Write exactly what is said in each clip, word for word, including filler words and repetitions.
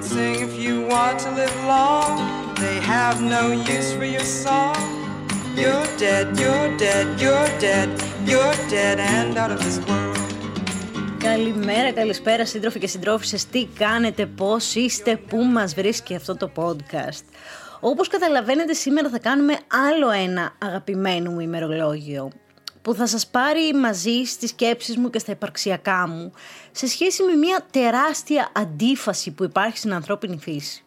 sing if you want to live long. They have no use for your song. You're dead, you're dead, you're dead, you're dead and out of this world. Καλημέρα, καλησπέρα σύντροφοι και συντρόφισσες. Τι κάνετε, πώς είστε, πού μας βρίσκει αυτό το podcast? Όπως καταλαβαίνετε, σήμερα θα κάνουμε άλλο ένα αγαπημένο μου ημερολόγιο που θα σας πάρει μαζί στις σκέψεις μου και στα υπαρξιακά μου σε σχέση με μια τεράστια αντίφαση που υπάρχει στην ανθρώπινη φύση.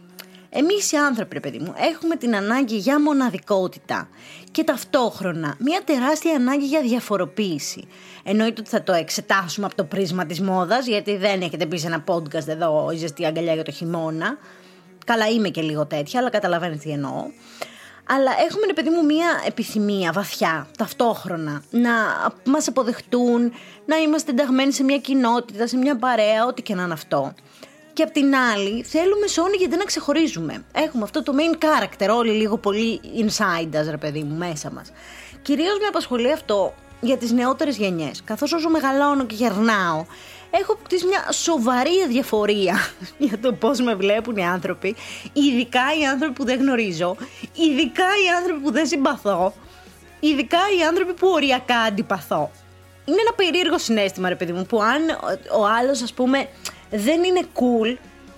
Εμείς οι άνθρωποι, παιδί μου, έχουμε την ανάγκη για μοναδικότητα και ταυτόχρονα μια τεράστια ανάγκη για διαφοροποίηση. Εννοείται ότι θα το εξετάσουμε από το πρίσμα της μόδας, γιατί δεν έχετε πει σε ένα podcast εδώ η ζεστή αγκαλιά για το χειμώνα. Καλά, είμαι και λίγο τέτοια, αλλά καταλαβαίνετε τι εννοώ. Αλλά έχουμε, παιδί μου, μια επιθυμία βαθιά, ταυτόχρονα, να μας αποδεχτούν, να είμαστε ενταγμένοι σε μια κοινότητα, σε μια παρέα, ό,τι και να είναι αυτό. Και απ' την άλλη, θέλουμε σώνη γιατί να ξεχωρίζουμε. Έχουμε αυτό το main character, όλοι λίγο πολύ inside us, ρε παιδί μου, μέσα μας. Κυρίως με απασχολεί αυτό για τις νεότερες γενιές. Καθώς όσο μεγαλώνω και γερνάω, έχω αποκτήσει μια σοβαρή αδιαφορία για το πώς με βλέπουν οι άνθρωποι, ειδικά οι άνθρωποι που δεν γνωρίζω, ειδικά οι άνθρωποι που δεν συμπαθώ, ειδικά οι άνθρωποι που οριακά αντιπαθώ. Είναι ένα περίεργο συναίσθημα, ρε παιδί μου, που αν ο άλλος, ας πούμε, δεν είναι cool,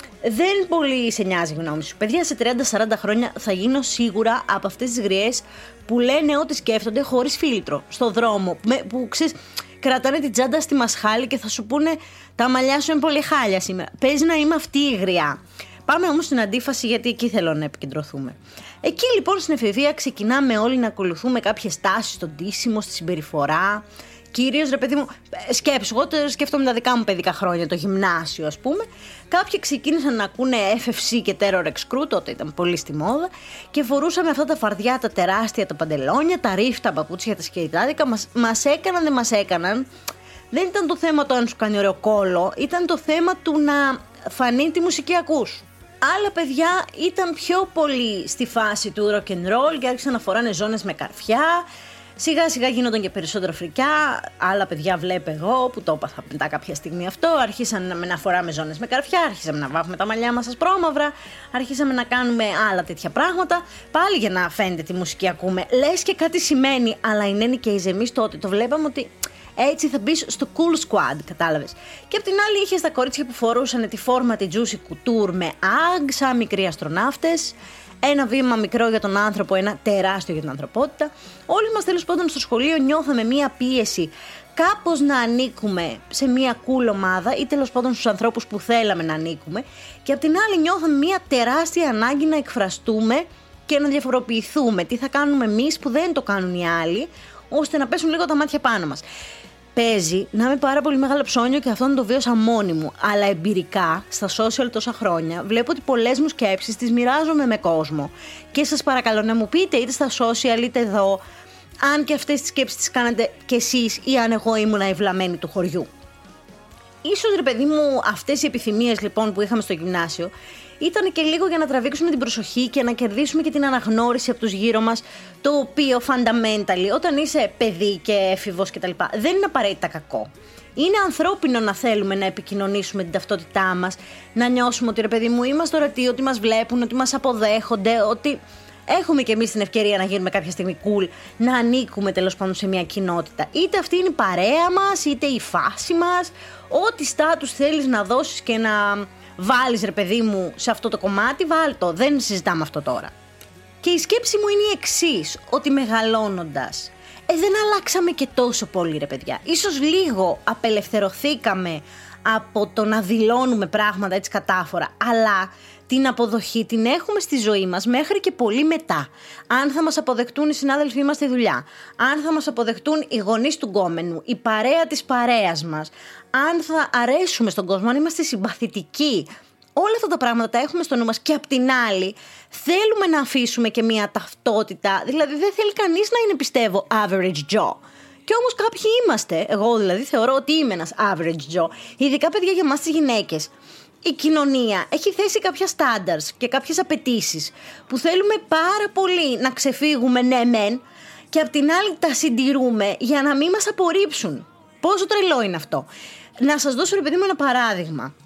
δεν πολύ σε νοιάζει η γνώμη σου. Παιδιά, σε τριάντα σαράντα χρόνια θα γίνω σίγουρα από αυτές τις γριές που λένε ό,τι σκέφτονται χωρίς φίλτρο, στο δρόμο, που ξέρεις, κρατάνε την τσάντα στη μασχάλη και θα σου πούνε τα μαλλιά σου είναι πολύ χάλια σήμερα. Παίζει να είμαι αυτή η γριά. Πάμε όμως στην αντίφαση, γιατί εκεί θέλω να επικεντρωθούμε. Εκεί λοιπόν στην εφηβεία ξεκινάμε όλοι να ακολουθούμε κάποιες τάσεις στον ντύσιμο, στη συμπεριφορά. Κυρίως, ρε παιδί μου, σκέψου, εγώ σκέφτομαι τα δικά μου παιδικά χρόνια, το γυμνάσιο ας πούμε. Κάποιοι ξεκίνησαν να ακούνε εφ εφ σι και Terror X Crew, τότε ήταν πολύ στη μόδα, και φορούσαμε αυτά τα φαρδιά, τα τεράστια, τα παντελόνια, τα ρίφτα, παπούτσια, τα σκεϊτάδικα. Μας, μας έκαναν, δεν μας έκαναν. Δεν ήταν το θέμα το αν σου κάνει ωραίο κόλλο, ήταν το θέμα του να φανεί τι μουσική ακούς. Άλλα παιδιά ήταν πιο πολύ στη φάση του rock and roll και άρχισαν να φοράνε ζώνες με καρφιά. Σιγά σιγά γίνονταν και περισσότερο φρικιά. Άλλα παιδιά βλέπω εγώ που το έπαθα μετά κάποια στιγμή αυτό. Αρχίσαμε να φοράμε ζώνες με καρφιά, αρχίσαμε να βάφουμε τα μαλλιά μας ασπρόμαυρα, αρχίσαμε να κάνουμε άλλα τέτοια πράγματα. Πάλι για να φαίνεται τι μουσική ακούμε. Λες και κάτι σημαίνει, αλλά οι νένοι και οι ζεμείς τότε το βλέπαμε ότι έτσι θα μπεις στο cool squad, κατάλαβες. Και απ' την άλλη είχες τα κορίτσια που φορούσαν τη φόρμα τη Juicy Couture με αγ, σαν μικροί αστροναύτες. Ένα βήμα μικρό για τον άνθρωπο, ένα τεράστιο για την ανθρωπότητα. Όλοι μας τέλος πάντων στο σχολείο νιώθαμε μία πίεση κάπως να ανήκουμε σε μία cool ομάδα ή τέλος πάντων στους ανθρώπους που θέλαμε να ανήκουμε, και απ' την άλλη νιώθαμε μία τεράστια ανάγκη να εκφραστούμε και να διαφοροποιηθούμε. Τι θα κάνουμε εμείς που δεν το κάνουν οι άλλοι, ώστε να πέσουν λίγο τα μάτια πάνω μας. Παίζει να είμαι πάρα πολύ μεγάλο ψώνιο και αυτό να το βίωσα μόνη μου. Αλλά εμπειρικά, στα social τόσα χρόνια, βλέπω ότι πολλές μου σκέψεις τις μοιράζομαι με κόσμο. Και σας παρακαλώ να μου πείτε είτε στα social είτε εδώ, αν και αυτές τις σκέψεις τις κάνετε κι εσείς ή αν εγώ ήμουν η βλαμμένη του χωριού. Ίσως, ρε παιδί μου, αυτές οι επιθυμίες λοιπόν που είχαμε στο γυμνάσιο ήταν και λίγο για να τραβήξουμε την προσοχή και να κερδίσουμε και την αναγνώριση από τους γύρω μας, το οποίο fundamentally, όταν είσαι παιδί και έφηβος κτλ., δεν είναι απαραίτητα κακό. Είναι ανθρώπινο να θέλουμε να επικοινωνήσουμε την ταυτότητά μας, να νιώσουμε ότι, ρε παιδί μου, είμαστε ορατοί, ότι μας βλέπουν, ότι μας αποδέχονται, ότι έχουμε κι εμείς την ευκαιρία να γίνουμε κάποια στιγμή cool, να ανήκουμε τέλος πάντων σε μια κοινότητα. Είτε αυτή είναι η παρέα μας, είτε η φάση μας, ό,τι στάτους θέλεις να δώσεις και να βάλεις, ρε παιδί μου, σε αυτό το κομμάτι, βάλ' το, δεν συζητάμε αυτό τώρα. Και η σκέψη μου είναι η εξής, ότι μεγαλώνοντας, ε, δεν αλλάξαμε και τόσο πολύ, ρε παιδιά. Ίσως λίγο απελευθερωθήκαμε από το να δηλώνουμε πράγματα έτσι κατάφορα, αλλά την αποδοχή την έχουμε στη ζωή μας μέχρι και πολύ μετά. Αν θα μας αποδεχτούν οι συνάδελφοί μας στη δουλειά, αν θα μας αποδεχτούν οι γονείς του γκόμενου, η παρέα της παρέας μας, αν θα αρέσουμε στον κόσμο, αν είμαστε συμπαθητικοί. Όλα αυτά τα πράγματα τα έχουμε στο νου μας και απ' την άλλη θέλουμε να αφήσουμε και μια ταυτότητα. Δηλαδή δεν θέλει κανείς να είναι, πιστεύω, average Joe. Και όμως κάποιοι είμαστε, εγώ δηλαδή θεωρώ ότι είμαι ένας average Joe, ειδικά παιδιά για εμάς τις γυναίκες. Η κοινωνία έχει θέσει κάποια standards και κάποιες απαιτήσεις που θέλουμε πάρα πολύ να ξεφύγουμε, ναι μεν, και απ' την άλλη τα συντηρούμε για να μην μας απορρίψουν. Πόσο τρελό είναι αυτό. Να σας δώσω, ρε παιδί μου, ένα παράδειγμα.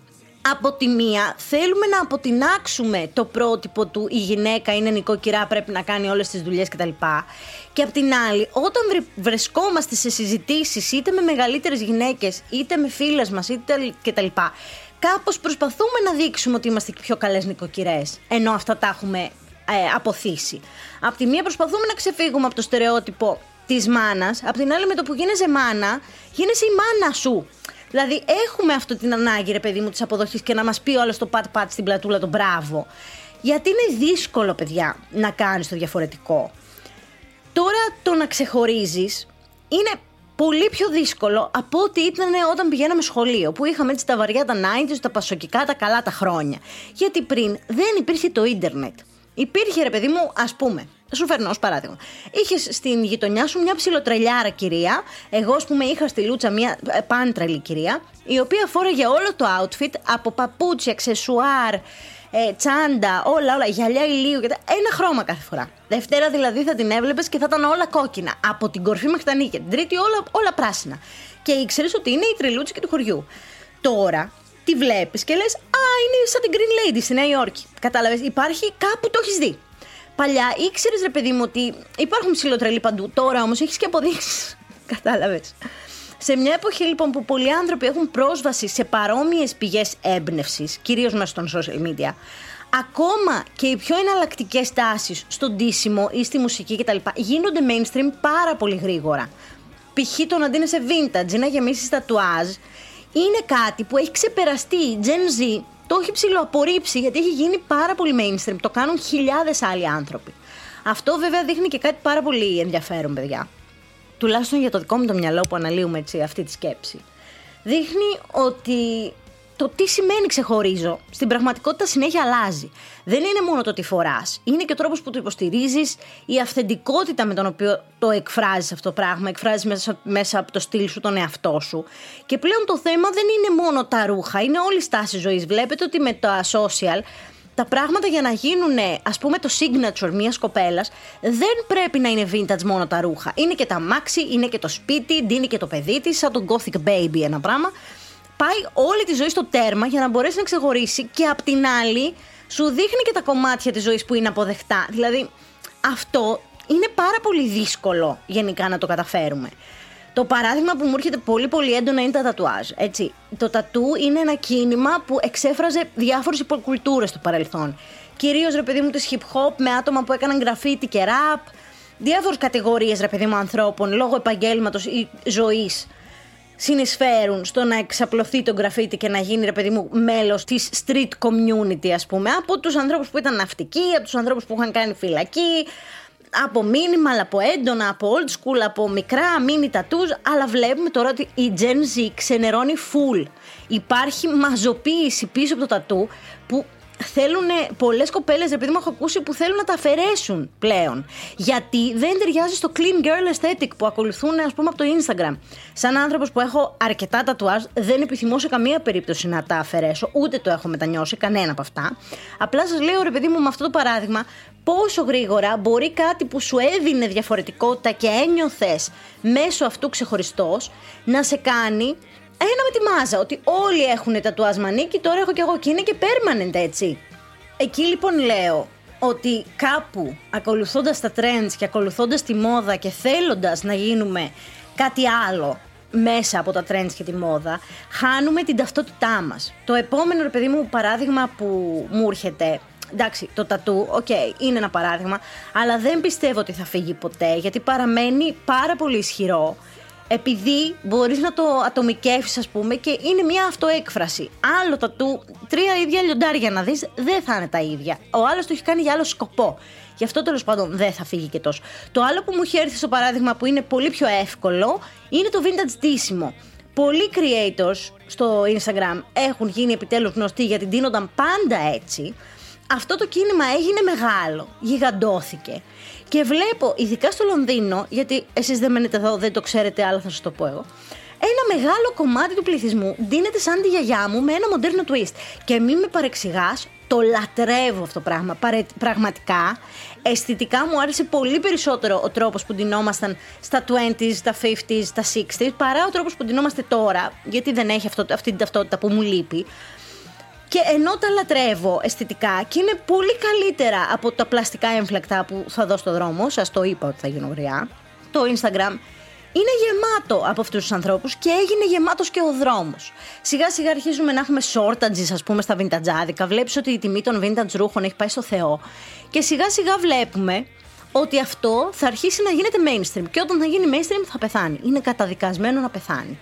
από τη μία θέλουμε να αποτινάξουμε το πρότυπο του η γυναίκα είναι νοικοκυρά, πρέπει να κάνει όλες τις δουλειές κτλ. Και από την άλλη, όταν βρισκόμαστε σε συζητήσεις είτε με μεγαλύτερες γυναίκες, είτε με φίλες μας, είτε κτλ, κάπως προσπαθούμε να δείξουμε ότι είμαστε πιο καλές νοικοκυρές, ενώ αυτά τα έχουμε ε, αποθήσει. Από τη μία προσπαθούμε να ξεφύγουμε από το στερεότυπο της μάνας, από την άλλη με το που γίνεσαι μάνα, γίνεσαι η μάνα σου. Δηλαδή έχουμε αυτή την ανάγκη, ρε παιδί μου, της αποδοχής και να μας πει όλο το πατ-πατ στην πλατούλα το μπράβο. Γιατί είναι δύσκολο, παιδιά, να κάνεις το διαφορετικό. Τώρα το να ξεχωρίζεις είναι πολύ πιο δύσκολο από ό,τι ήταν όταν πηγαίναμε σχολείο, που είχαμε έτσι τα βαριά τα ενενήντα, τα πασοκικά, τα καλά τα χρόνια. Γιατί πριν δεν υπήρχε το ίντερνετ. Υπήρχε, ρε παιδί μου, ας πούμε, σου φέρνω ως παράδειγμα. Είχες στην γειτονιά σου μια ψιλοτρελιάρα κυρία. Εγώ, ας πούμε, είχα στη Λούτσα μια πάντρελη κυρία, η οποία φόρεγε όλο το outfit από παπούτσια, αξεσουάρ, ε, τσάντα, όλα, όλα, γυαλιά ηλίου, ένα χρώμα κάθε φορά. Δευτέρα δηλαδή θα την έβλεπες και θα ήταν όλα κόκκινα, από την κορφή μέχρι τα νύχια. Την Τρίτη όλα, όλα πράσινα. Και ήξερες ότι είναι η τρελούτσικη του χωριού. Τώρα τη βλέπεις και λες, α, είναι σαν την Green Lady στη Νέα Υόρκη. Κατάλαβες, υπάρχει κάπου το έχεις δει. Παλιά ήξερες, ρε παιδί μου, ότι υπάρχουν ψιλοτρελοί παντού. Τώρα όμως έχεις και αποδείξεις. Κατάλαβες. Σε μια εποχή λοιπόν που πολλοί άνθρωποι έχουν πρόσβαση σε παρόμοιες πηγές έμπνευσης, κυρίως μέσα των social media, ακόμα και οι πιο εναλλακτικές τάσεις στον ντύσιμο ή στη μουσική κτλ. Γίνονται mainstream πάρα πολύ γρήγορα. Π.χ. το να ντύνεσαι vintage ή να γεμίσεις τατουάζ είναι κάτι που έχει ξεπεραστεί. Η Gen Z το έχει ψιλοαπορρίψει γιατί έχει γίνει πάρα πολύ mainstream. Το κάνουν χιλιάδες άλλοι άνθρωποι. Αυτό βέβαια δείχνει και κάτι πάρα πολύ ενδιαφέρον, παιδιά. Τουλάχιστον για το δικό μου το μυαλό που αναλύουμε έτσι αυτή τη σκέψη. Δείχνει ότι το τι σημαίνει ξεχωρίζω στην πραγματικότητα συνέχεια αλλάζει. Δεν είναι μόνο το τι φοράς, είναι και ο τρόπος που το υποστηρίζεις, η αυθεντικότητα με τον οποίο το εκφράζεις αυτό το πράγμα, εκφράζεις μέσα, μέσα από το στυλ σου τον εαυτό σου. Και πλέον το θέμα δεν είναι μόνο τα ρούχα, είναι όλη η στάση ζωής. Βλέπετε ότι με τα social τα πράγματα για να γίνουν, ας πούμε, το signature μιας κοπέλας δεν πρέπει να είναι vintage μόνο τα ρούχα. Είναι και τα αμάξι, είναι και το σπίτι, ντύνει και το παιδί της, σαν το gothic baby ένα πράγμα. Πάει όλη τη ζωή στο τέρμα για να μπορέσει να ξεχωρίσει και απ' την άλλη σου δείχνει και τα κομμάτια της ζωής που είναι αποδεκτά. Δηλαδή αυτό είναι πάρα πολύ δύσκολο γενικά να το καταφέρουμε. Το παράδειγμα που μου έρχεται πολύ πολύ έντονα είναι τα τατουάζ. Έτσι. Το τατού είναι ένα κίνημα που εξέφραζε διάφορες υποκουλτούρες στο παρελθόν. Κυρίως, ρε παιδί μου, της hip hop με άτομα που έκαναν γραφίτι και rap. Διάφορες κατηγορίες, ρε παιδί μου, ανθρώπων λόγω επαγγέλματος ή ζωής συνεισφέρουν στο να εξαπλωθεί το γραφίτι και να γίνει, ρε παιδί μου, μέλος της street community, ας πούμε. Από τους ανθρώπους που ήταν ναυτικοί, από τους ανθρώπους που είχαν κάνει φυλακή, από minimal, από έντονα, από old school, από μικρά mini tattoos, αλλά βλέπουμε τώρα ότι η Gen Z ξενερώνει full. Υπάρχει μαζοποίηση πίσω από το τατού που θέλουν πολλές κοπέλες, επειδή μου έχω ακούσει, που θέλουν να τα αφαιρέσουν πλέον. Γιατί δεν ταιριάζει στο clean girl aesthetic που ακολουθούν, ας πούμε, από το Instagram. Σαν άνθρωπος που έχω αρκετά τατουάζ, δεν επιθυμώ σε καμία περίπτωση να τα αφαιρέσω, ούτε το έχω μετανιώσει, κανένα από αυτά. Απλά σας λέω, ρε παιδί μου, με αυτό το παράδειγμα, πόσο γρήγορα μπορεί κάτι που σου έδινε διαφορετικότητα και ένιωθες μέσω αυτού ξεχωριστός να σε κάνει ένα με τη μάζα, ότι όλοι έχουν τατουάζ μανίκι, τώρα έχω κι εγώ, και είναι και permanent, έτσι. Εκεί λοιπόν λέω ότι κάπου ακολουθώντας τα trends και ακολουθώντας τη μόδα και θέλοντας να γίνουμε κάτι άλλο μέσα από τα trends και τη μόδα, χάνουμε την ταυτότητά μας. Το επόμενο, ρε παιδί μου, παράδειγμα που μου έρχεται, εντάξει, το τατού, οκ, okay, είναι ένα παράδειγμα, αλλά δεν πιστεύω ότι θα φύγει ποτέ, γιατί παραμένει πάρα πολύ ισχυρό. Επειδή μπορείς να το ατομικεύσεις, ας πούμε, και είναι μια αυτοέκφραση. Άλλο τατού, τρία ίδια λιοντάρια να δεις, δεν θα είναι τα ίδια. Ο άλλος το έχει κάνει για άλλο σκοπό. Γι' αυτό τέλος πάντων δεν θα φύγει και τόσο. Το άλλο που μου έχει έρθει στο παράδειγμα που είναι πολύ πιο εύκολο είναι το vintage ντύσιμο. Πολλοί creators στο Instagram έχουν γίνει επιτέλους γνωστοί γιατί ντύνονταν πάντα έτσι. Αυτό το κίνημα έγινε μεγάλο, γιγαντώθηκε. Και βλέπω, ειδικά στο Λονδίνο, γιατί εσείς δεν μένετε εδώ, δεν το ξέρετε, αλλά θα σας το πω εγώ, ένα μεγάλο κομμάτι του πληθυσμού ντύνεται σαν τη γιαγιά μου με ένα μοντέρνο twist. Και μην με παρεξηγάς, το λατρεύω αυτό το πράγμα. Παρε... Πραγματικά, αισθητικά μου άρεσε πολύ περισσότερο ο τρόπος που ντυνόμασταν στα είκοσι, στα πενήντα, στα εξήντα, παρά ο τρόπος που ντυνόμαστε τώρα, γιατί δεν έχει αυτό, αυτή την ταυτότητα που μου λείπει. Και ενώ τα λατρεύω αισθητικά και είναι πολύ καλύτερα από τα πλαστικά έμφλεκτα που θα δω στο δρόμο, σας το είπα ότι θα γίνω γριά, το Instagram είναι γεμάτο από αυτούς τους ανθρώπους και έγινε γεμάτος και ο δρόμος. Σιγά σιγά αρχίζουμε να έχουμε shortages, ας πούμε, στα vintageάδικα. Βλέπεις ότι η τιμή των vintage ρούχων έχει πάει στο Θεό. Και σιγά σιγά βλέπουμε ότι αυτό θα αρχίσει να γίνεται mainstream. Και όταν θα γίνει mainstream θα πεθάνει. Είναι καταδικασμένο να πεθάνει.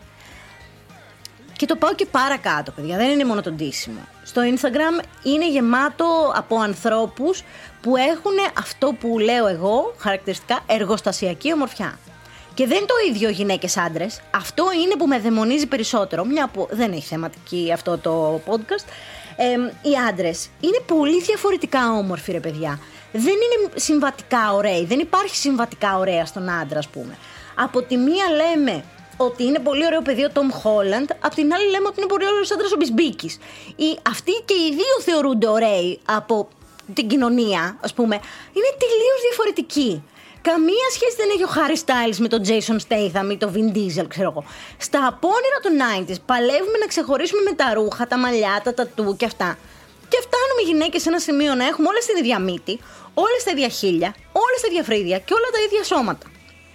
Και το πάω και παρακάτω, παιδιά. Δεν είναι μόνο το ντύσιμο. Στο Instagram είναι γεμάτο από ανθρώπους που έχουν αυτό που λέω εγώ, χαρακτηριστικά, εργοστασιακή ομορφιά. Και δεν είναι το ίδιο γυναίκες άντρες. Αυτό είναι που με δαιμονίζει περισσότερο. Μια που δεν έχει θεματική αυτό το podcast. Ε, οι άντρες είναι πολύ διαφορετικά όμορφοι, ρε παιδιά. Δεν είναι συμβατικά ωραίοι. Δεν υπάρχει συμβατικά ωραία στον άντρα, ας πούμε. Από τη μία λέμε ότι είναι πολύ ωραίο παιδί ο Tom Holland, απ' την άλλη λέμε ότι είναι πολύ ωραίος άντρας ο Μπισμπίκης. Οι, αυτοί και οι δύο θεωρούνται ωραίοι από την κοινωνία, ας πούμε. Είναι τελείως διαφορετικοί. Καμία σχέση δεν έχει ο Harry Styles με τον Jason Statham ή τον Vin Diesel, ξέρω εγώ. Στα απόνερα των ενενήντα παλεύουμε να ξεχωρίσουμε με τα ρούχα, τα μαλλιά, τα τατού και αυτά. Και φτάνουμε οι γυναίκες σε ένα σημείο να έχουμε όλες την ίδια μύτη, όλες τα ίδια χείλια, όλες τα ίδια φρύδια και όλα τα ίδια σώματα.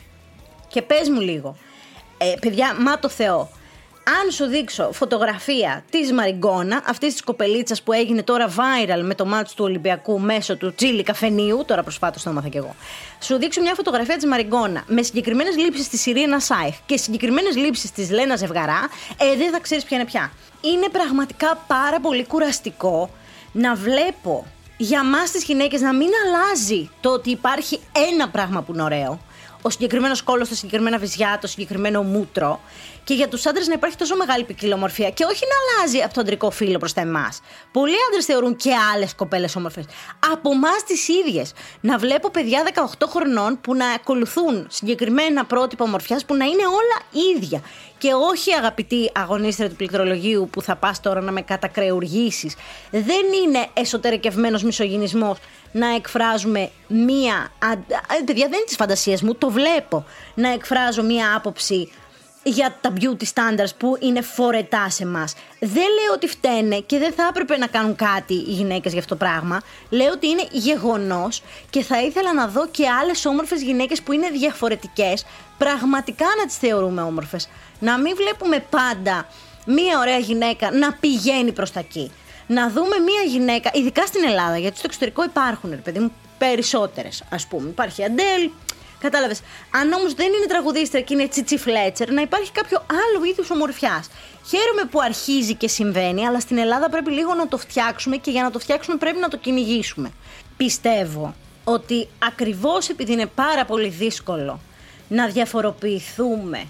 Και πες μου λίγο, ε, παιδιά, μα το Θεό, αν σου δείξω φωτογραφία της Μαριγκόνα, αυτής της κοπελίτσας που έγινε τώρα viral με το μάτσο του Ολυμπιακού μέσω του τσίλι καφενείου, τώρα προσφάτως το έμαθα κι εγώ, σου δείξω μια φωτογραφία της Μαριγκόνα με συγκεκριμένες λήψεις της Ιρίνα Σάιχ και συγκεκριμένες λήψεις της Λένα Ζευγαρά, ε, δεν θα ξέρεις ποια είναι πια. Είναι πραγματικά πάρα πολύ κουραστικό να βλέπω για μας τις γυναίκες να μην αλλάζει το ότι υπάρχει ένα πράγμα που είναι ωραίο. Ο συγκεκριμένος κόλλος, τα συγκεκριμένα βυζιά, το συγκεκριμένο μούτρο. Και για τους άντρες να υπάρχει τόσο μεγάλη ποικιλομορφία και όχι να αλλάζει από το αντρικό φύλο προς τα εμάς. Πολλοί άντρες θεωρούν και άλλες κοπέλες όμορφες. Από εμάς τις ίδιες. Να βλέπω παιδιά δεκαοκτώ χρονών που να ακολουθούν συγκεκριμένα πρότυπα ομορφιάς που να είναι όλα ίδια. Και όχι, αγαπητή αγωνίστρια του πληκτρολογίου, που θα πας τώρα να με κατακρεουργήσεις. Δεν είναι εσωτερικευμένος μισογυνισμός να εκφράζουμε μία. Παιδιά, δεν είναι της φαντασίας μου, το βλέπω. Να εκφράζω μία άποψη για τα beauty standards που είναι φορετά σε μας. Δεν λέω ότι φταίνε και δεν θα έπρεπε να κάνουν κάτι οι γυναίκες για αυτό το πράγμα. Λέω ότι είναι γεγονός και θα ήθελα να δω και άλλες όμορφες γυναίκες που είναι διαφορετικές, πραγματικά να τις θεωρούμε όμορφες. Να μην βλέπουμε πάντα μία ωραία γυναίκα να πηγαίνει προς τα εκεί. Να δούμε μία γυναίκα, ειδικά στην Ελλάδα, γιατί στο εξωτερικό υπάρχουν, ρε παιδί μου, περισσότερες, ας πούμε. Υπάρχει η Αντέλ. Κατάλαβες. Αν όμως δεν είναι τραγουδίστρια και είναι Τσίτσι Φλέτσερ, να υπάρχει κάποιο άλλο είδους ομορφιάς. Χαίρομαι που αρχίζει και συμβαίνει, αλλά στην Ελλάδα πρέπει λίγο να το φτιάξουμε και για να το φτιάξουμε πρέπει να το κυνηγήσουμε. Πιστεύω ότι ακριβώς επειδή είναι πάρα πολύ δύσκολο να διαφοροποιηθούμε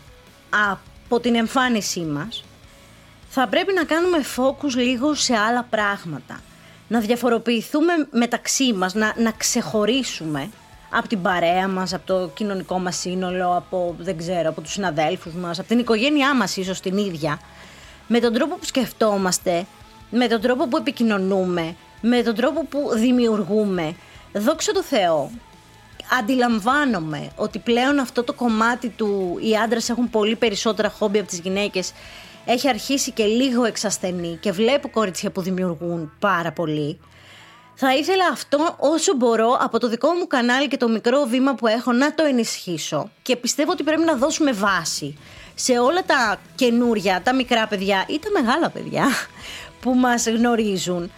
από την εμφάνισή μας, θα πρέπει να κάνουμε focus λίγο σε άλλα πράγματα. Να διαφοροποιηθούμε μεταξύ μας, να, να ξεχωρίσουμε από την παρέα μας, από το κοινωνικό μας σύνολο, από, δεν ξέρω, από τους συναδέλφους μας, από την οικογένειά μας ίσως την ίδια, με τον τρόπο που σκεφτόμαστε, με τον τρόπο που επικοινωνούμε, με τον τρόπο που δημιουργούμε. Δόξα τω Θεώ, αντιλαμβάνομαι ότι πλέον αυτό το κομμάτι του οι άντρες έχουν πολύ περισσότερα χόμπι από τις γυναίκες έχει αρχίσει και λίγο εξασθενεί και βλέπω κορίτσια που δημιουργούν πάρα πολύ. Θα ήθελα αυτό όσο μπορώ από το δικό μου κανάλι και το μικρό βήμα που έχω να το ενισχύσω και πιστεύω ότι πρέπει να δώσουμε βάση σε όλα τα καινούρια, τα μικρά παιδιά ή τα μεγάλα παιδιά που μας γνωρίζουν.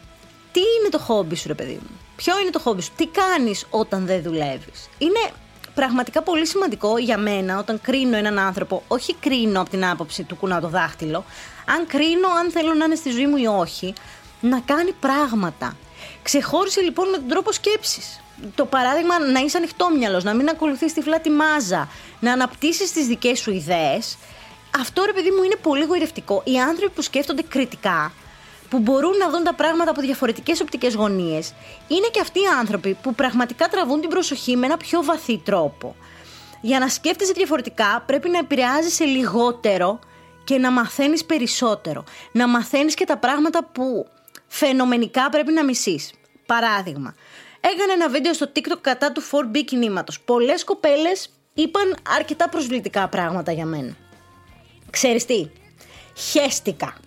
Τι είναι το χόμπι σου, ρε παιδί μου? Ποιο είναι το χόμπι σου? Τι κάνεις όταν δεν δουλεύεις? Είναι πραγματικά πολύ σημαντικό για μένα όταν κρίνω έναν άνθρωπο. Όχι κρίνω από την άποψη του κουνάω το δάχτυλο. Αν κρίνω αν θέλω να είναι στη ζωή μου ή όχι, να κάνει πράγματα. Ξεχώρισε λοιπόν με τον τρόπο σκέψης. Το παράδειγμα να είσαι ανοιχτόμυαλος, να μην ακολουθείς τυφλά τη μάζα, να αναπτύσσεις τις δικές σου ιδέες. Αυτό, ρε παιδί μου, είναι πολύ γοητευτικό. Οι άνθρωποι που σκέφτονται κριτικά, που μπορούν να δουν τα πράγματα από διαφορετικές οπτικές γωνίες, είναι και αυτοί οι άνθρωποι που πραγματικά τραβούν την προσοχή με ένα πιο βαθύ τρόπο. Για να σκέφτεσαι διαφορετικά πρέπει να επηρεάζεσαι λιγότερο και να μαθαίνεις περισσότερο. Να μαθαίνεις και τα πράγματα που φαινομενικά πρέπει να μισείς. Παράδειγμα, έκανε ένα βίντεο στο TikTok κατά του φορ μπι κινήματος. Πολλές κοπέλες είπαν αρκετά προσβλητικά πράγματα για μένα. Ξέρεις τι? Χέστηκα.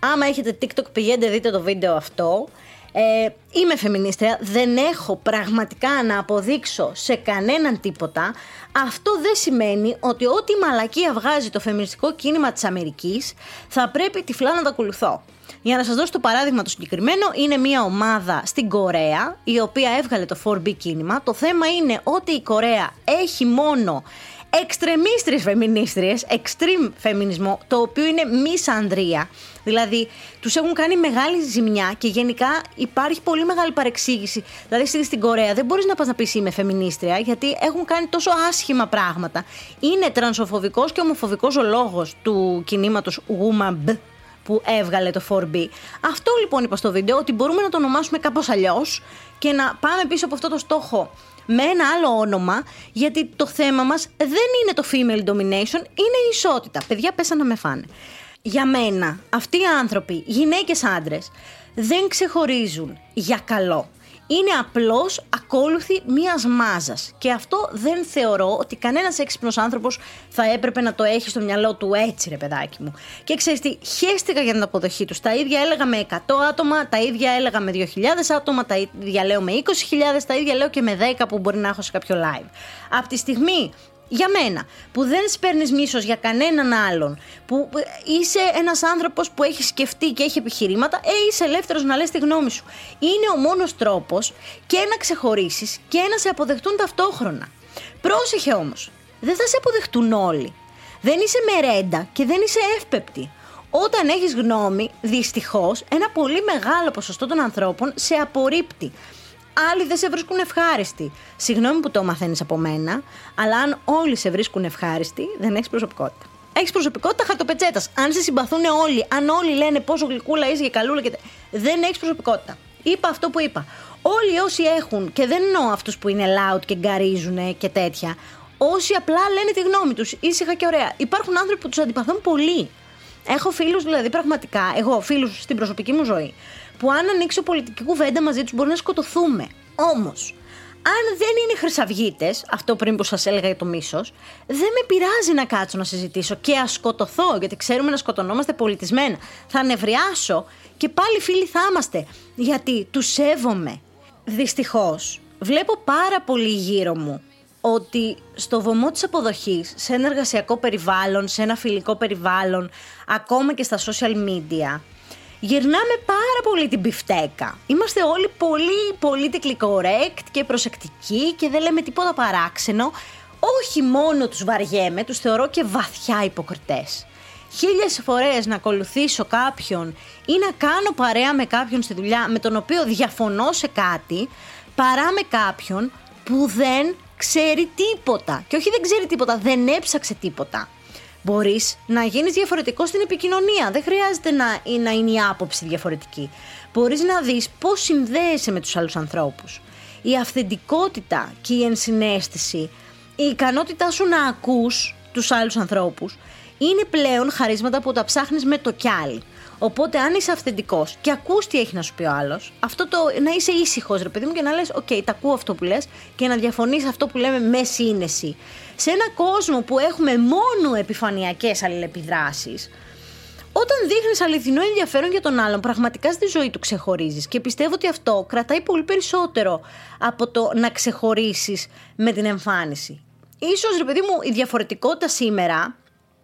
Άμα έχετε TikTok, πηγαίνετε δείτε το βίντεο αυτό. Ε, είμαι φεμινίστρια, δεν έχω πραγματικά να αποδείξω σε κανέναν τίποτα. Αυτό δεν σημαίνει ότι ό,τι μαλακία βγάζει το φεμινιστικό κίνημα της Αμερικής θα πρέπει τυφλά να το ακολουθώ. Για να σας δώσω το παράδειγμα το συγκεκριμένο, είναι μια ομάδα στην Κορέα η οποία έβγαλε το φορ μπι κίνημα. Το θέμα είναι ότι η Κορέα έχει μόνο εξτρεμίστριες φεμινίστριες, extreme φεμινισμό, το οποίο είναι μισανδρία. Δηλαδή, τους έχουν κάνει μεγάλη ζημιά και γενικά υπάρχει πολύ μεγάλη παρεξήγηση. Δηλαδή, στην Κορέα δεν μπορείς να πας να πεις είμαι φεμινίστρια, γιατί έχουν κάνει τόσο άσχημα πράγματα. Είναι τρανσοφοβικός και ομοφοβικός ο λόγος του κινήματος Woman που έβγαλε το φορ μπι. Αυτό λοιπόν είπα στο βίντεο, ότι μπορούμε να το ονομάσουμε κάπως αλλιώς και να πάμε πίσω από αυτό το στόχο με ένα άλλο όνομα, γιατί το θέμα μας δεν είναι το female domination, είναι η ισότητα. Παιδιά, πέσαν να με φάνε. Για μένα, αυτοί οι άνθρωποι, γυναίκες, άντρες, δεν ξεχωρίζουν για καλό. Είναι απλώς ακόλουθοι μιας μάζας. Και αυτό δεν θεωρώ ότι κανένας έξυπνος άνθρωπος θα έπρεπε να το έχει στο μυαλό του έτσι, ρε παιδάκι μου. Και ξέρεις τι, χέστηκα για την αποδοχή τους. Τα ίδια έλεγα με εκατό άτομα, τα ίδια έλεγα με δύο χιλιάδες άτομα, τα ίδια λέω με είκοσι χιλιάδες, τα ίδια λέω και με δέκα που μπορεί να έχω σε κάποιο live. Από τη στιγμή, για μένα, που δεν σπέρνεις μίσος για κανέναν άλλον, που είσαι ένας άνθρωπος που έχει σκεφτεί και έχει επιχειρήματα, ε, είσαι ελεύθερος να λες τη γνώμη σου. Είναι ο μόνος τρόπος και να ξεχωρίσεις και να σε αποδεχτούν ταυτόχρονα. Πρόσεχε όμως, δεν θα σε αποδεχτούν όλοι. Δεν είσαι μερέντα και δεν είσαι εύπεπτη. Όταν έχεις γνώμη, δυστυχώς, ένα πολύ μεγάλο ποσοστό των ανθρώπων σε απορρίπτει. Άλλοι δεν σε βρίσκουν ευχάριστοι. Συγγνώμη που το μαθαίνεις από μένα, αλλά αν όλοι σε βρίσκουν ευχάριστοι, δεν έχεις προσωπικότητα. Έχεις προσωπικότητα χαρτοπετσέτας. Αν σε συμπαθούν όλοι, αν όλοι λένε πόσο γλυκούλα είσαι και καλούλα, και... δεν έχεις προσωπικότητα. Είπα αυτό που είπα. Όλοι όσοι έχουν, και δεν εννοώ αυτούς που είναι loud και γκαρίζουν και τέτοια, όσοι απλά λένε τη γνώμη τους, ήσυχα και ωραία. Υπάρχουν άνθρωποι που τους αντιπαθούν πολύ. Έχω φίλους, δηλαδή πραγματικά, εγώ φίλους στην προσωπική μου ζωή, που αν ανοίξω πολιτική κουβέντα μαζί τους μπορεί να σκοτωθούμε. Όμως, αν δεν είναι χρυσαυγίτες, αυτό πριν που σας έλεγα για το μίσος, δεν με πειράζει να κάτσω να συζητήσω και να σκοτωθώ, γιατί ξέρουμε να σκοτωνόμαστε πολιτισμένα. Θα νευριάσω και πάλι φίλοι θα είμαστε, γιατί τους σέβομαι. Δυστυχώς, βλέπω πάρα πολύ γύρω μου ότι στο βωμό της αποδοχής, σε ένα εργασιακό περιβάλλον, σε ένα φιλικό περιβάλλον, ακόμα και στα social media, γυρνάμε πάρα πολύ την μπιφτέκα. Είμαστε όλοι πολύ politically correct και προσεκτικοί και δεν λέμε τίποτα παράξενο. Όχι μόνο τους βαριέμαι, τους θεωρώ και βαθιά υποκριτές. Χίλιες φορές να ακολουθήσω κάποιον ή να κάνω παρέα με κάποιον στη δουλειά με τον οποίο διαφωνώ σε κάτι, παρά με κάποιον που δεν ξέρει τίποτα. Και όχι δεν ξέρει τίποτα, δεν έψαξε τίποτα. Μπορείς να γίνεις διαφορετικός στην επικοινωνία. Δεν χρειάζεται να, να είναι η άποψη διαφορετική. Μπορείς να δεις πώς συνδέεσαι με τους άλλους ανθρώπους. Η αυθεντικότητα και η ενσυναίσθηση, η ικανότητά σου να ακούς τους άλλους ανθρώπους, είναι πλέον χαρίσματα που τα ψάχνεις με το κιάλι. Οπότε, αν είσαι αυθεντικός και ακούς τι έχει να σου πει ο άλλος, αυτό το να είσαι ήσυχος, ρε παιδί μου, και να λες: «Οκ, τα ακούω αυτό που λες», και να διαφωνείς αυτό που λέμε με σύνεση. Σε ένα κόσμο που έχουμε μόνο επιφανειακές αλληλεπιδράσεις, όταν δείχνεις αληθινό ενδιαφέρον για τον άλλον, πραγματικά στη ζωή του ξεχωρίζεις. Και πιστεύω ότι αυτό κρατάει πολύ περισσότερο από το να ξεχωρίσεις με την εμφάνιση. Ίσως, ρε παιδί μου, η διαφορετικότητα σήμερα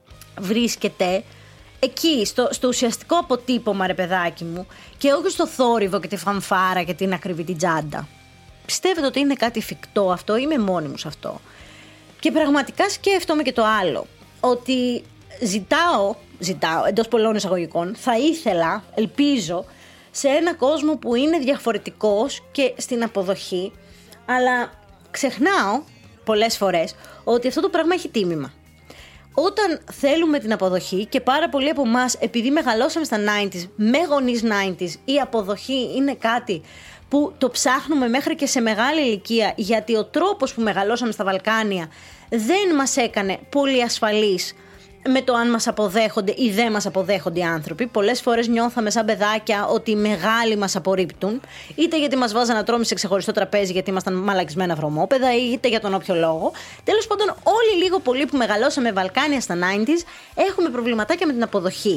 βρίσκεται εκεί, στο, στο ουσιαστικό αποτύπωμα, ρε παιδάκι μου, και όχι στο θόρυβο και τη φανφάρα και την ακριβή την τσάντα. Πιστεύετε ότι είναι κάτι εφικτό αυτό? Είμαι μόνη μου σε αυτό. Και πραγματικά σκέφτομαι και το άλλο, ότι ζητάω, ζητάω εντός πολλών εισαγωγικών, θα ήθελα, ελπίζω, σε ένα κόσμο που είναι διαφορετικός και στην αποδοχή, αλλά ξεχνάω πολλές φορές ότι αυτό το πράγμα έχει τίμημα. Όταν θέλουμε την αποδοχή, και πάρα πολλοί από εμάς, επειδή μεγαλώσαμε στα ενενήντα, με γονείς ενενήντα, η αποδοχή είναι κάτι που το ψάχνουμε μέχρι και σε μεγάλη ηλικία, γιατί ο τρόπος που μεγαλώσαμε στα Βαλκάνια δεν μας έκανε πολύ ασφαλείς με το αν μας αποδέχονται ή δεν μας αποδέχονται οι άνθρωποι. Πολλές φορές νιώθαμε σαν παιδάκια ότι οι μεγάλοι μας απορρίπτουν, είτε γιατί μας βάζαν να τρώμε σε ξεχωριστό τραπέζι γιατί ήμασταν μαλακισμένα βρωμόπεδα, είτε για τον όποιο λόγο. Τέλος πάντων, όλοι λίγο πολύ που μεγαλώσαμε Βαλκάνια στα ενενήντα έχουμε προβληματάκια με την αποδοχή.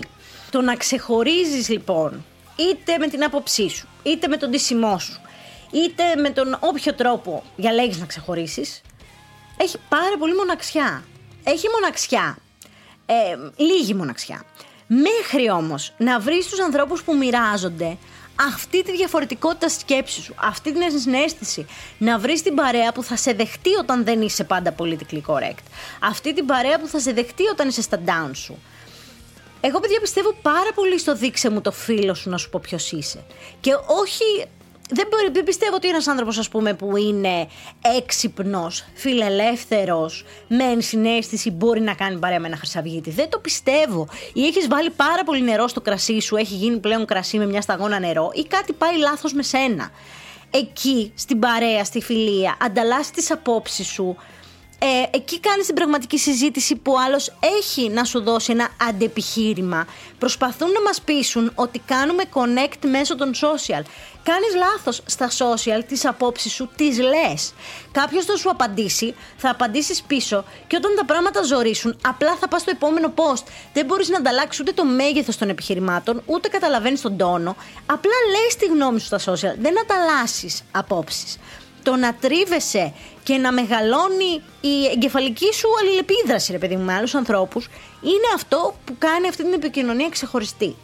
Το να ξεχωρίζεις λοιπόν, είτε με την άποψή σου, είτε με τον ντύσιμό σου, είτε με τον όποιο τρόπο διαλέγεις να ξεχωρίσεις, έχει πάρα πολύ μοναξιά. Έχει μοναξιά. Ε, λίγη μοναξιά. Μέχρι όμως να βρεις τους ανθρώπους που μοιράζονται αυτή τη διαφορετικότητα σκέψης σου, αυτή την ενσυναίσθηση, να βρεις την παρέα που θα σε δεχτεί όταν δεν είσαι πάντα politically correct, αυτή την παρέα που θα σε δεχτεί όταν είσαι στα down σου. Εγώ, παιδιά, πιστεύω πάρα πολύ στο δείξε μου το φίλο σου να σου πω ποιος είσαι. Και όχι, δεν, δεν πιστεύω ότι ένας άνθρωπος, ας πούμε, που είναι έξυπνος, φιλελεύθερος, με ενσυναίσθηση μπορεί να κάνει παρέα με ένα χρυσαυγίτη. Δεν το πιστεύω. Ή έχεις βάλει πάρα πολύ νερό στο κρασί σου, έχει γίνει πλέον κρασί με μια σταγόνα νερό, ή κάτι πάει λάθος με σένα. Εκεί, στην παρέα, στη φιλία, ανταλλάσσεις τις απόψεις σου. Ε, εκεί κάνεις την πραγματική συζήτηση που ο άλλος έχει να σου δώσει ένα αντεπιχείρημα. Προσπαθούν να μας πείσουν ότι κάνουμε connect μέσω των social. Κάνεις λάθος στα social, τις απόψεις σου τις λες. Κάποιος θα σου απαντήσει, θα απαντήσεις πίσω και όταν τα πράγματα ζορίσουν, απλά θα πας στο επόμενο post. Δεν μπορείς να ανταλλάξεις ούτε το μέγεθος των επιχειρημάτων, ούτε καταλαβαίνεις τον τόνο. Απλά λες τη γνώμη σου στα social, δεν ανταλλάσσεις απόψεις. Το να τρίβεσαι και να μεγαλώνει η εγκεφαλική σου αλληλεπίδραση, ρε παιδί μου, με άλλους ανθρώπους, είναι αυτό που κάνει αυτή την επικοινωνία ξεχωριστή.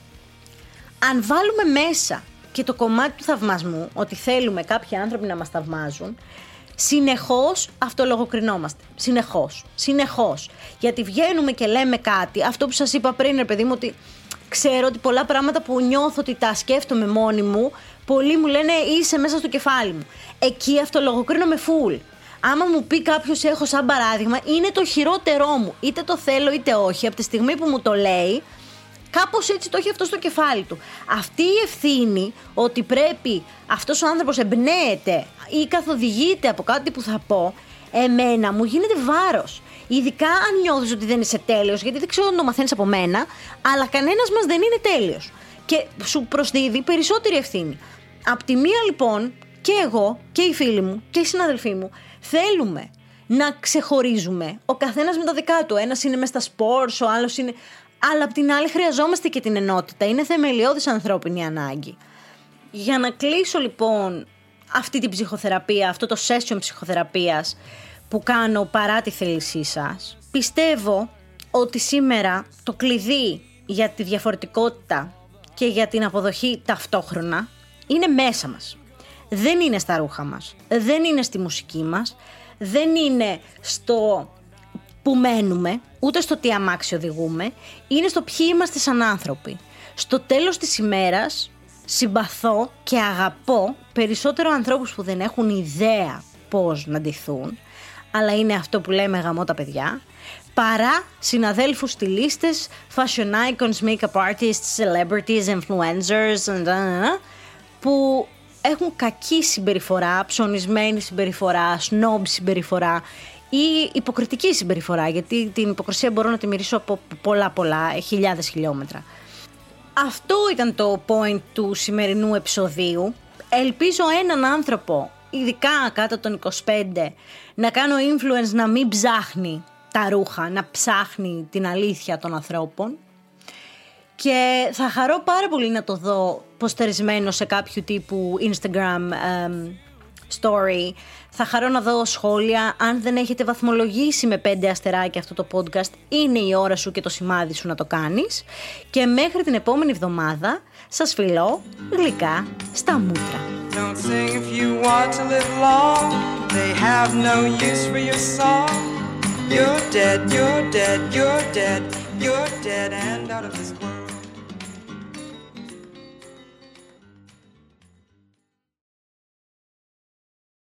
Αν βάλουμε μέσα και το κομμάτι του θαυμασμού, ότι θέλουμε κάποιοι άνθρωποι να μας θαυμάζουν, συνεχώς αυτολογοκρινόμαστε. Συνεχώς. Συνεχώς. Γιατί βγαίνουμε και λέμε κάτι, αυτό που σας είπα πριν, ρε παιδί μου, ότι ξέρω ότι πολλά πράγματα που νιώθω ότι τα σκέφτομαι μόνη μου, πολλοί μου λένε είσαι μέσα στο κεφάλι μου. Εκεί αυτολογοκρίνομαι full. Άμα μου πει κάποιος, έχω σαν παράδειγμα, είναι το χειρότερό μου. Είτε το θέλω είτε όχι, από τη στιγμή που μου το λέει, κάπως έτσι το έχει αυτό στο κεφάλι του. Αυτή η ευθύνη ότι πρέπει αυτός ο άνθρωπος εμπνέεται ή καθοδηγείται από κάτι που θα πω, εμένα μου γίνεται βάρος. Ειδικά αν νιώθεις ότι δεν είσαι τέλειος, γιατί δεν ξέρω αν το μαθαίνεις από μένα, αλλά κανένας μας δεν είναι τέλειος. Και σου προσδίδει περισσότερη ευθύνη. Απ' τη μία λοιπόν, και εγώ και οι φίλοι μου και οι συναδελφοί μου θέλουμε να ξεχωρίζουμε. Ο καθένας με τα δικά του. Ένας είναι μέσα στα sports, ο άλλος είναι. Αλλά απ' την άλλη χρειαζόμαστε και την ενότητα. Είναι θεμελιώδης ανθρώπινη ανάγκη. Για να κλείσω λοιπόν αυτή την ψυχοθεραπεία, αυτό το session ψυχοθεραπείας που κάνω παρά τη θέλησή σας, πιστεύω ότι σήμερα το κλειδί για τη διαφορετικότητα και για την αποδοχή ταυτόχρονα είναι μέσα μας. Δεν είναι στα ρούχα μας, δεν είναι στη μουσική μας, δεν είναι στο που μένουμε, ούτε στο τι αμάξι οδηγούμε, είναι στο ποιοι είμαστε σαν άνθρωποι. Στο τέλος της ημέρας συμπαθώ και αγαπώ περισσότερο ανθρώπους που δεν έχουν ιδέα πώς να ντυθούν, αλλά είναι αυτό που λέμε γαμώ τα παιδιά, παρά συναδέλφους στυλίστες, fashion icons, make-up artists, celebrities, influencers, που έχουν κακή συμπεριφορά, ψωνισμένη συμπεριφορά, snob συμπεριφορά ή υποκριτική συμπεριφορά, γιατί την υποκρισία μπορώ να τη μυρίσω από πολλά πολλά, χιλιάδες χιλιόμετρα. Αυτό ήταν το point του σημερινού επεισοδίου. Ελπίζω έναν άνθρωπο, ειδικά κάτω των είκοσι πέντε, να κάνω influence να μην ψάχνει τα ρούχα, να ψάχνει την αλήθεια των ανθρώπων. Και θα χαρώ πάρα πολύ να το δω ποστερισμένο σε κάποιο τύπου Instagram um, story. Θα χαρώ να δω σχόλια. Αν δεν έχετε βαθμολογήσει με πέντε αστεράκια αυτό το podcast, είναι η ώρα σου και το σημάδι σου να το κάνεις. Και μέχρι την επόμενη εβδομάδα σας φιλώ γλυκά στα μούτρα. Don't sing if you want to live long. They have no use for your song. You're dead, you're dead, you're dead, you're dead and out of this world.